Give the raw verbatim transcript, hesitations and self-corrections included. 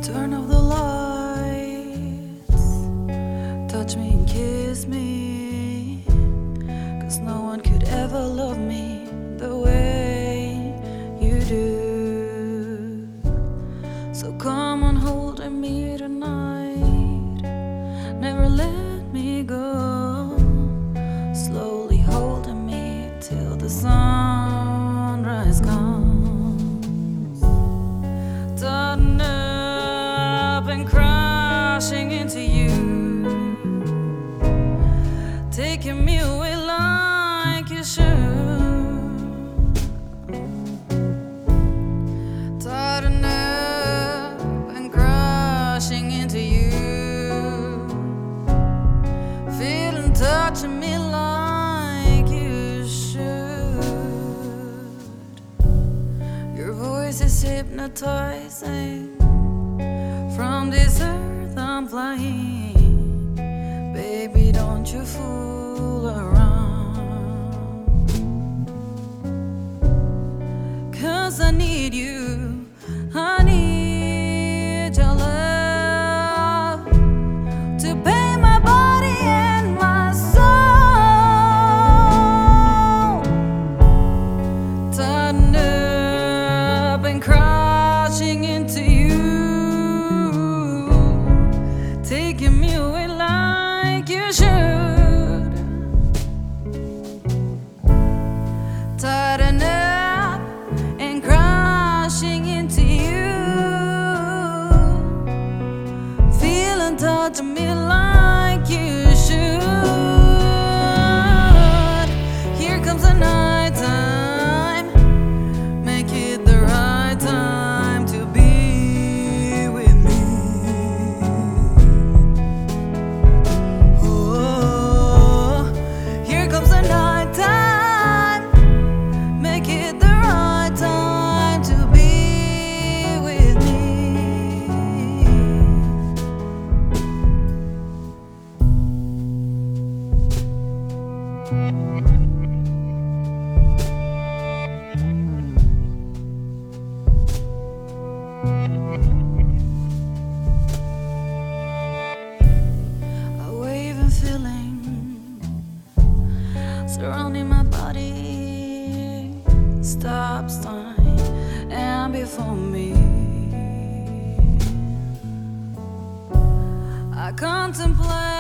Turn off the lights, touch me and kiss me, 'cause no one could ever love me the way you do. So come on, hold me tonight, never let me go. Slowly holding me till the sunrise comes. Turn up and crashing into you, taking me away like you should. Turn up and crashing into you, feeling touching me like you should. Your voice is hypnotizing. From this earth I'm flying, baby, don't you fool around, 'cause I need you, I need your love to pay my body and my soul. Turn up and crashing into you, taking me away like you should. Tighten up and crashing into you, feeling touching me like you should. Here comes the night time, make it the right time to be with me. A waving feeling surrounding my body, stops time and before me. I contemplate